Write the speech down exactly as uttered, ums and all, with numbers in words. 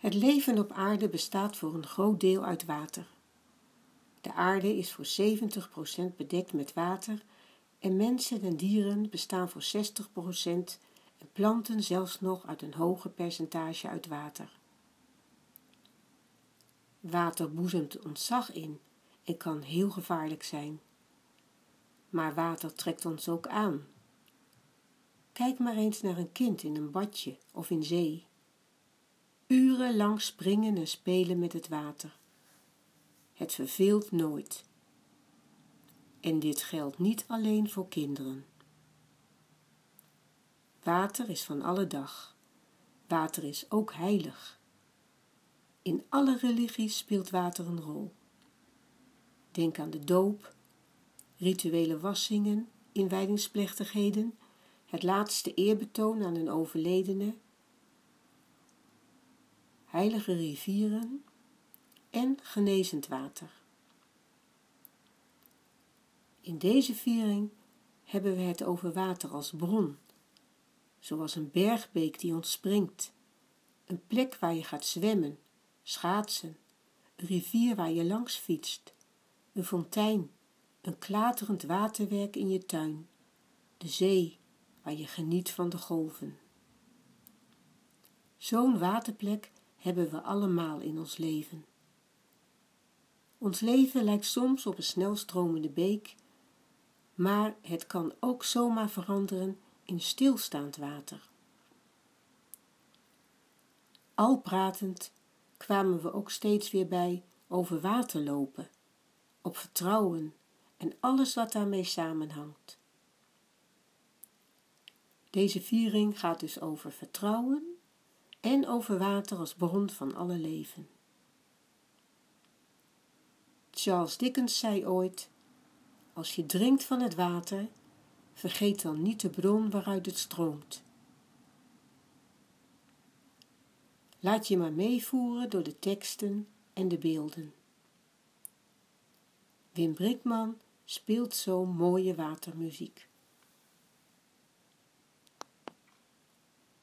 Het leven op aarde bestaat voor een groot deel uit water. De aarde is voor zeventig procent bedekt met water en mensen en dieren bestaan voor zestig procent en planten zelfs nog uit een hoger percentage uit water. Water boezemt ontzag in en kan heel gevaarlijk zijn. Maar water trekt ons ook aan. Kijk maar eens naar een kind in een badje of in zee. Urenlang springen en spelen met het water. Het verveelt nooit. En dit geldt niet alleen voor kinderen. Water is van alle dag. Water is ook heilig. In alle religies speelt water een rol. Denk aan de doop, rituele wassingen, inwijdingsplechtigheden, het laatste eerbetoon aan een overledene, heilige rivieren en genezend water. In deze viering hebben we het over water als bron, zoals een bergbeek die ontspringt, een plek waar je gaat zwemmen, schaatsen, een rivier waar je langs fietst, een fontein, een klaterend waterwerk in je tuin, de zee waar je geniet van de golven. Zo'n waterplek hebben we allemaal in ons leven. Ons leven lijkt soms op een snelstromende beek, maar het kan ook zomaar veranderen in stilstaand water. Al pratend kwamen we ook steeds weer bij over waterlopen, op vertrouwen en alles wat daarmee samenhangt. Deze viering gaat dus over vertrouwen en over water als bron van alle leven. Charles Dickens zei ooit: als je drinkt van het water, vergeet dan niet de bron waaruit het stroomt. Laat je maar meevoeren door de teksten en de beelden. Wim Brinkman speelt zo mooie watermuziek.